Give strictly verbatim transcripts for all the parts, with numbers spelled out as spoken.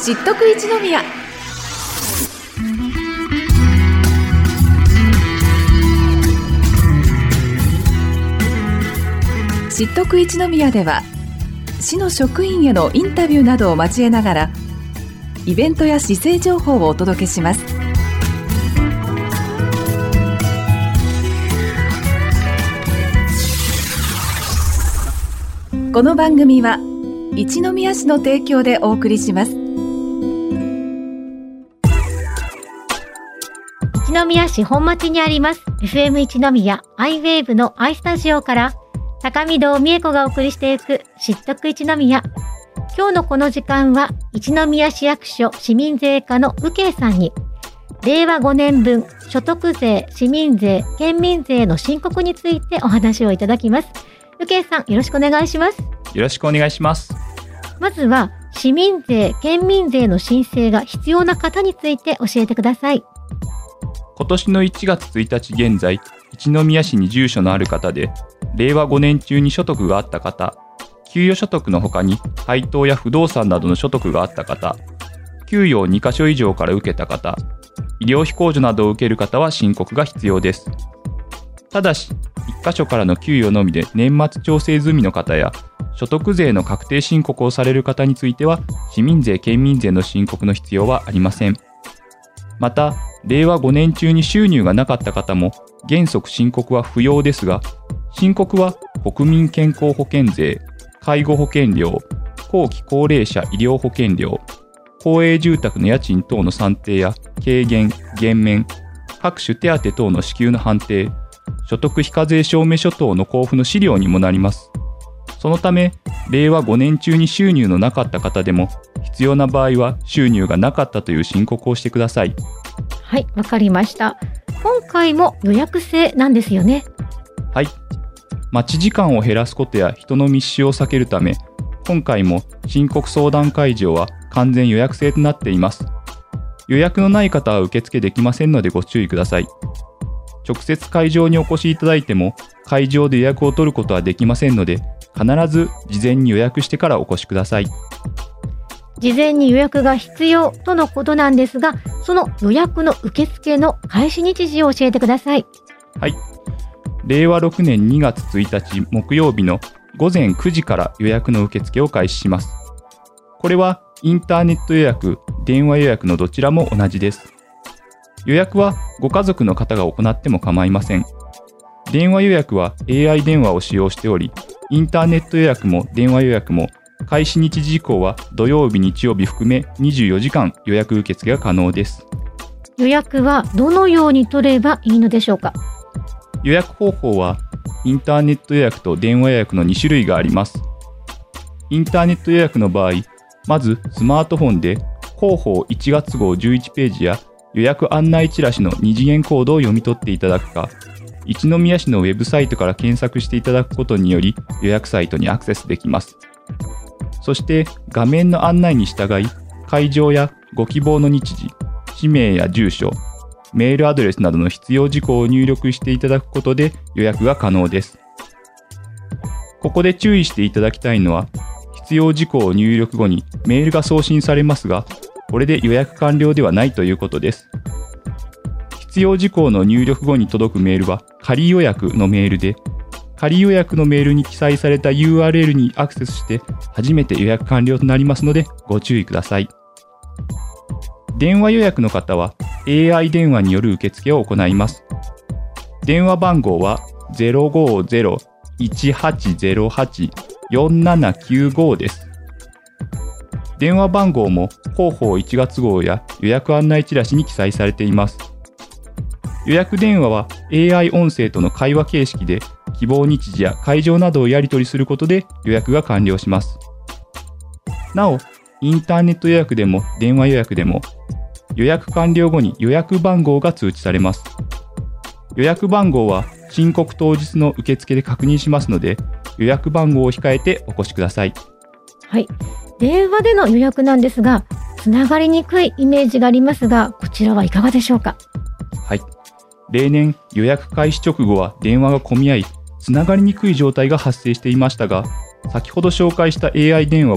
知っとく一宮。知っとく一宮では、市の職員へのインタビューなどを交えながらイベントや市政情報をお届けします。この番組は一宮市の提供でお送りします。 一宮市本町にあります エフエム 一宮アイウェーブの アイスタジオから高見堂美恵子がお送りしていく知っとく一宮。今日のこの時間は一宮市役所市民税課の右慶さんにれいわごねんぶん所得税、市民税、県民税の申告についてお話をいただきます。右慶さん、よろしくお願いします。 よろしくお願いします。 まずは市民税、県民税の申請が必要な方について教えてください。 今年のいちがつついたち現在、一宮市に住所のある方でれいわごねん中に所得があった方、給与所得の他に配当や不動産などの所得があった方、給与をにかしょ以上から受けた方、医療費控除などを受ける方は申告が必要です。ただし、いっかしょからの給与のみで年末調整済みの方や所得税の確定申告をされる方については市民税・県民税の申告の必要はありません。また、れいわごねん中に収入がなかった方も原則申告は不要ですが、申告は国民健康保険税、介護保険料、後期高齢者医療保険料、公営住宅の家賃等の算定や軽減・減免、各種手当等の支給の判定、所得非課税証明書等の交付の資料にもなります。そのため、れいわごねん中に収入のなかった方でも必要な場合は収入がなかったという申告をしてください。 はい、わかりました。今回も予約制なんですよね。 はい。待ち時間を減らすことや人の密集を避けるため、今回も申告相談会場は完全予約制となっています。予約のない方は受付できませんのでご注意ください。直接会場にお越しいただいても会場で予約を取ることはできませんので、必ず事前に予約してからお越しください。 事前に予約が必要とのことなんですが、その予約の受付の開始日時を教えてください。 はい。れいわろくねんにがつついたち木曜日のごぜんくじから予約の受付を開始します。これはインターネット予約、電話予約のどちらも同じです。予約はご家族の方が行っても構いません。電話予約は エーアイ 電話を使用しており、インターネット予約も電話予約も開始日時以降は土曜日、日曜日含めにじゅうよじかん予約受付が可能です。 予約はどのように取ればいいのでしょうか？ 予約方法はインターネット予約と電話予約のにしゅるいがあります。インターネット予約の場合、まずスマートフォンで広報いちがつごうじゅういちページや予約案内チラシのにじげんコードを読み取っていただくか、一宮市のウェブサイトから検索していただくことにより予約サイトにアクセスできます。そして画面の案内に従い、会場やご希望の日時、氏名や住所、メールアドレスなどの必要事項を入力していただくことで予約が可能です。ここで注意していただきたいのは、必要事項を入力後にメールが送信されますが、これで予約完了ではないということです。必要事項の入力後に届くメールは仮予約のメールで、仮予約のメールに記載された ユーアールエル にアクセスして初めて予約完了となりますのでご注意ください。電話予約の方は エーアイ 電話による受付を行います。電話番号は ゼロごゼロ いちはちゼロはち よんななきゅうご です。電話番号も広報いちがつごうや予約案内チラシに記載されています。予約電話は エーアイ 音声との会話形式で希望日時や会場などをやり取りすることで予約が完了します。なお、インターネット予約でも電話予約でも予約完了後に予約番号が通知されます。予約番号は申告当日の受付で確認しますので、予約番号を控えてお越しください。 はい。電話での予約なんですが、つながりにくいイメージがありますが、こちらはいかがでしょうか？ はい。例年予約開始直後は電話が混み合い、つながりにくい状態が発生していましたが、先ほど紹介した エーアイ 電話は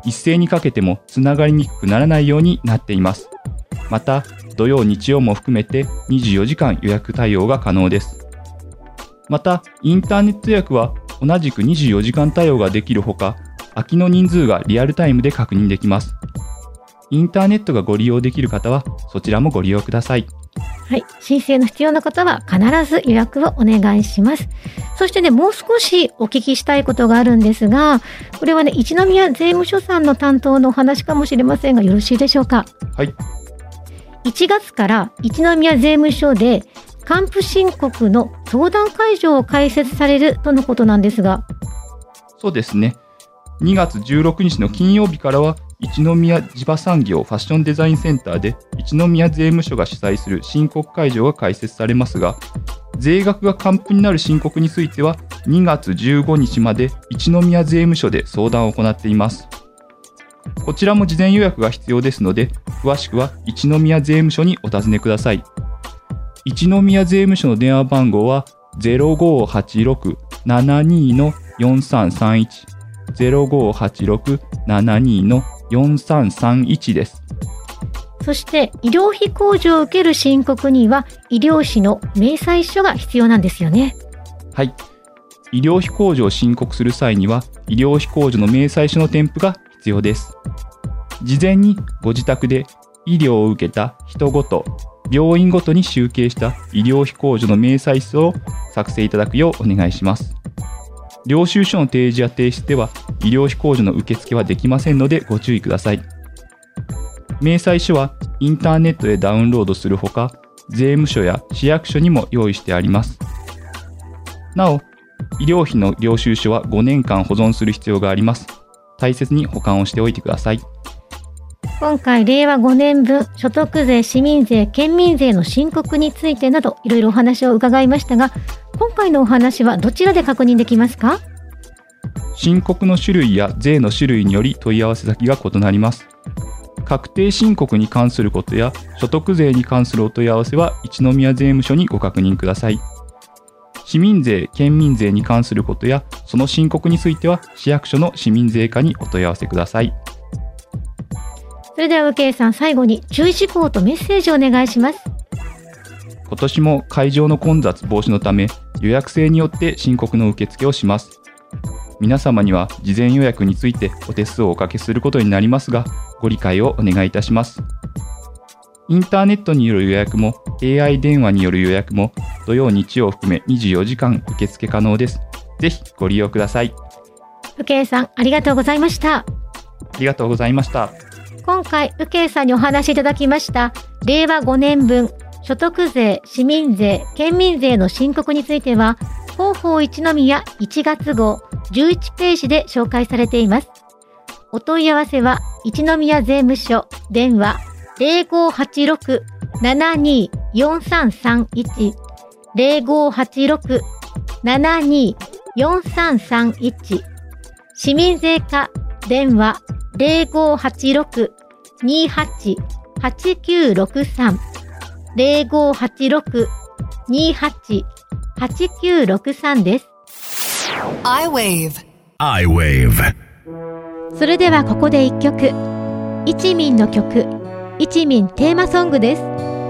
一斉にかけてもつながりにくくならないようになっています。また土曜日曜も含めてにじゅうよじかん予約対応が可能です。またインターネット予約は同じくにじゅうよじかん対応ができるほか、空きの人数がリアルタイムで確認できます。インターネットがご利用できる方はそちらもご利用ください。 はい、申請の必要な方は必ず予約をお願いします。そしてね、もう少しお聞きしたいことがあるんですが、これはね、一宮税務署さんの担当のお話かもしれませんが、よろしいでしょうか。 はい。 いちがつから一宮税務署で還付申告の相談会場を開設されるとのことなんですが。 そうですね。にがつじゅうろくにちの金曜日からは一宮地場産業ファッションデザインセンターで一宮税務署が主催する申告会場が開設されますが、税額が還付になる申告についてはにがつじゅうごにちまで一宮税務署で相談を行っています。こちらも事前予約が必要ですので、詳しくは一宮税務署にお尋ねください。一宮税務署の電話番号は ゼロごはちろくななにのよんさんさんいち ゼロごはちろくななにのよんさんさんいちです。 そして医療費控除を受ける申告には医療費の明細書が必要なんですよね。 はい。医療費控除を申告する際には医療費控除の明細書の添付が必要です。事前にご自宅で医療を受けた人ごと、病院ごとに集計した医療費控除の明細書を作成いただくようお願いします。領収書の提示や提出では医療費控除の受付はできませんのでご注意ください。明細書はインターネットでダウンロードするほか、税務署や市役所にも用意してあります。なお、医療費の領収書はごねんかん保存する必要があります。大切に保管をしておいてください。 今回れいわごねんぶん所得税、市民税、県民税の申告についてなどいろいろお話を伺いましたが、今回のお話はどちらで確認できますか？ 申告の種類や税の種類により問い合わせ先が異なります。確定申告に関することや所得税に関するお問い合わせは一宮税務署にご確認ください。市民税、県民税に関することやその申告については市役所の市民税課にお問い合わせください。 それでは宇慶さん、最後に注意事項とメッセージをお願いします。 今年も会場の混雑防止のため予約制によって申告の受付をします。皆様には事前予約についてお手数をおかけすることになりますが、ご理解をお願いいたします。インターネットによる予約も エーアイ 電話による予約も土曜日曜を含めにじゅうよじかん受付可能です。ぜひご利用ください。 宇慶さん、ありがとうございました。 ありがとうございました。 今回宇慶さんにお話しいただきましたれいわごねんぶん所得税、市民税、県民税の申告については広報一宮いちがつごうじゅういちページで紹介されています。お問い合わせは一宮税務署電話 ゼロごはちろくななによんさんさんいち ゼロごはちろくななによんさんさんいち、市民税課電話 ゼロごはちろくにはちはちきゅうろくさん ゼロごはちろくにはちはちきゅうろくさん です。 iWave iWave。 それではここで一曲、一民の曲、一民テーマソングです。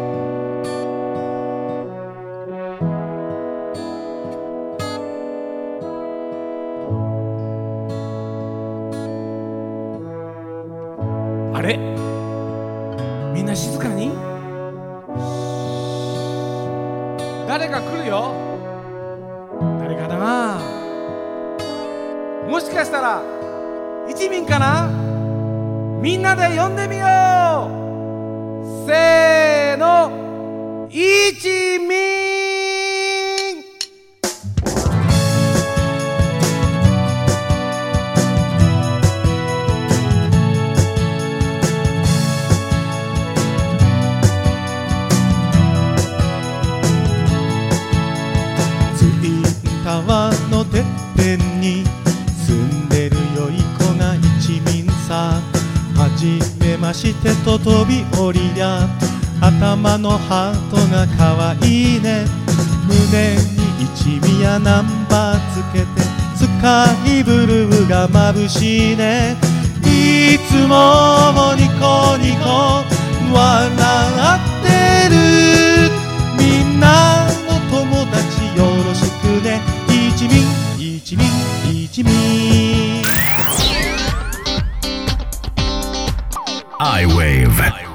あれ、みんな静かに。誰か来るよ。誰かな。もしかしたら一民かな。みんなで呼んでみよう。せーの、一民。 川のてっぺんに住んでるよい子が一民さ。はじめましてと飛び降りや、頭のハートがかわいいね。胸に一宮ナンバーつけて、スカイブルーが眩しいね。 もニコニコ笑ってる。みんなの友達よろしくね。一民一民一民 I wave。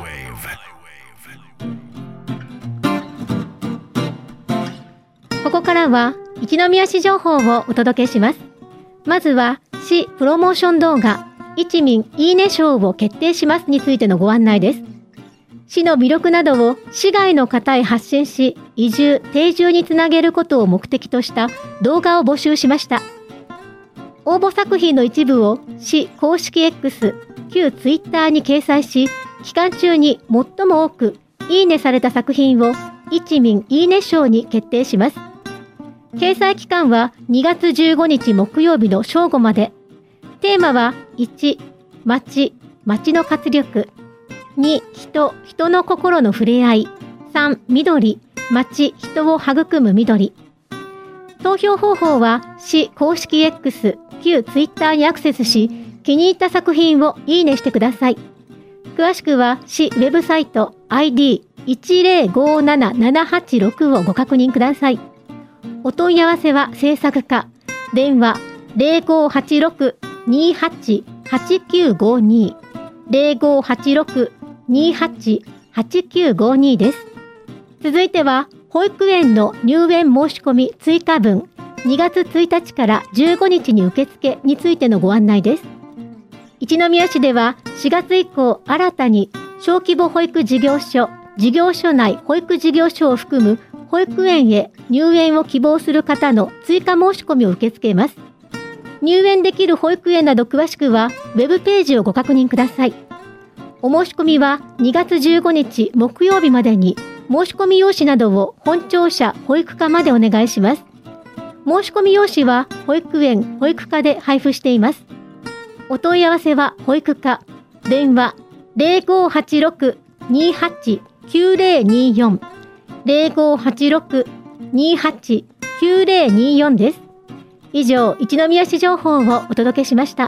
ここからは一宮市情報をお届けします。まずは市プロモーション動画一民いいね賞を決定しますについてのご案内です。市の魅力などを市外の方へ発信し、移住・定住につなげることを目的とした動画を募集しました。応募作品の一部を市公式 X、旧 Twitter に掲載し、期間中に最も多くいいねされた作品を一民いいね賞に決定します。掲載期間はにがつじゅうごにち木曜日の正午まで。テーマはいち、町、町の活力。に、人、人の心の触れ合い。さん、緑、町、人を育む緑。投票方法は市公式 X、旧 Twitter にアクセスし、気に入った作品をいいねしてください。詳しくは市ウェブサイト アイディーいちゼロごななななはちろく をご確認ください。お問い合わせは制作課、電話ゼロごはちろく にはち はちきゅうごに ゼロごはちろく にはち はちきゅうごに です。続いては保育園の入園申し込み追加分にがつついたちからじゅうごにちに受付についてのご案内です。一宮市ではしがつ以降新たに小規模保育事業所、事業所内保育事業所を含む保育園へ入園を希望する方の追加申し込みを受け付けます。入園できる保育園など詳しくはウェブページをご確認ください。お申し込みはにがつじゅうごにち木曜日までに申し込み用紙などを本庁舎保育課までお願いします。申し込み用紙は保育園保育課で配布しています。お問い合わせは保育課、電話ゼロごはちろく にはち きゅうゼロによん ゼロごはちろく にはち きゅうゼロによん です。以上、一宮市情報をお届けしました。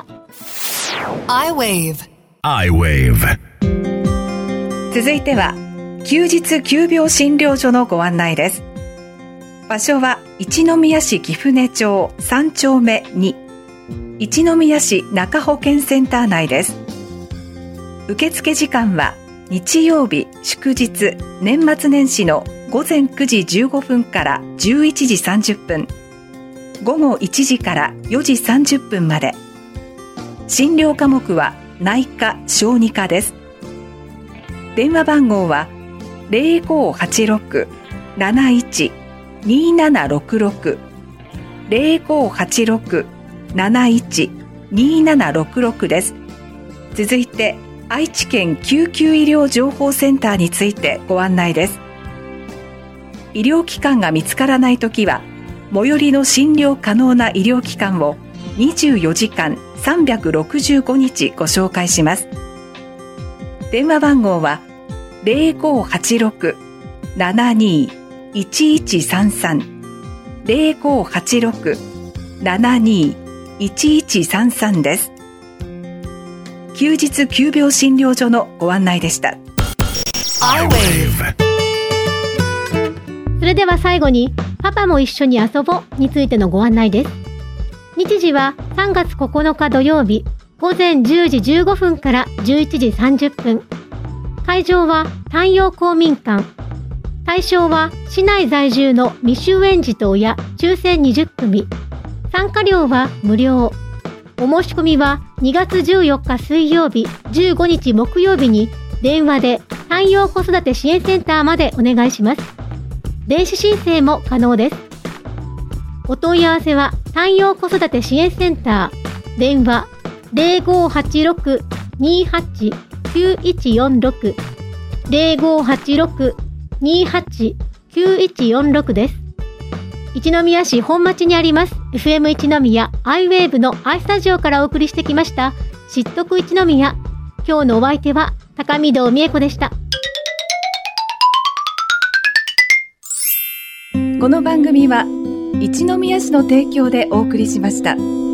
I wave。 I wave。 続いては休日急病診療所のご案内です。場所は一宮市貴船町さんちょうめに、一宮市中保健センター内です。受付時間は日曜日、祝日、年末年始のごぜんくじじゅうごふんからじゅういちじさんじゅっぷん、午後いちじからよじさんじゅっぷんまで。診療科目は内科・小児科です。電話番号はゼロごはちろく なないち にななろくろく ゼロごはちろく なないち にななろくろく です。続いて愛知県救急医療情報センターについてご案内です。医療機関が見つからないときは最寄りの診療可能な医療機関をにじゅうよじかんさんびゃくろくじゅうごにちご紹介します。電話番号はゼロごはちろく ななにいちいちさんさん ゼロごはちろく ななにいちいちさんさん です。休日急病診療所のご案内でした。 I wave。 それでは最後にパパも一緒に遊ぼうについてのご案内です。日時はさんがつここのか土曜日ごぜんじゅうじじゅうごふんからじゅういちじさんじゅっぷん。会場は太陽公民館。対象は市内在住の未就園児と親抽選にじゅっくみ。参加料は無料。お申し込みはにがつじゅうよっか水曜日、じゅうごにち木曜日に電話で太陽子育て支援センターまでお願いします。電子申請も可能です。お問い合わせは太陽子育て支援センター、電話ゼロごはちろく にはち きゅういちよんろく ゼロごはちろく にはち きゅういちよんろく です。一宮市本町にあります エフエム 一宮 アイウェーブ の アイスタジオからお送りしてきました知っとく一宮。今日のお相手は高見堂美恵子でした。 この番組は一宮市の提供でお送りしました。